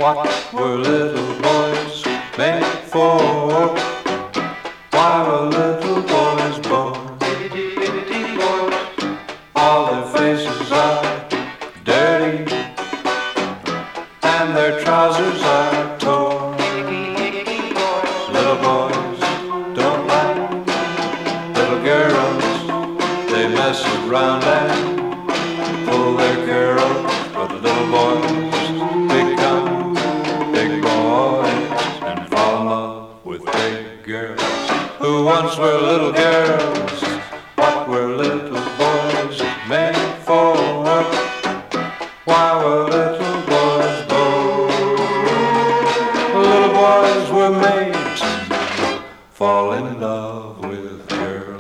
what were little boys made for? Why were little boys born? All their faces are dirty and their trousers are torn. Little boys don't like little girls. They mess around and pull their curls. But little boys become big boys and fall in love with big girls who once were little girls. What were little boys made for? Why were little boys born? Little boys were made to fall in love with girls.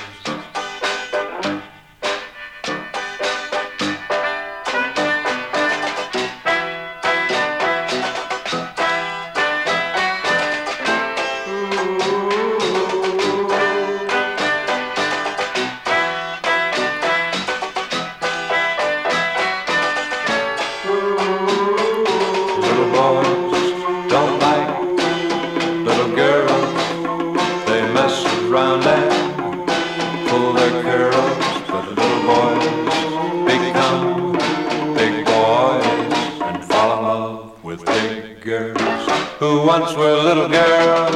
Don't like little girls. They mess around and pull their curls. But little boys become big boys and fall in love with big girls who once were little girls.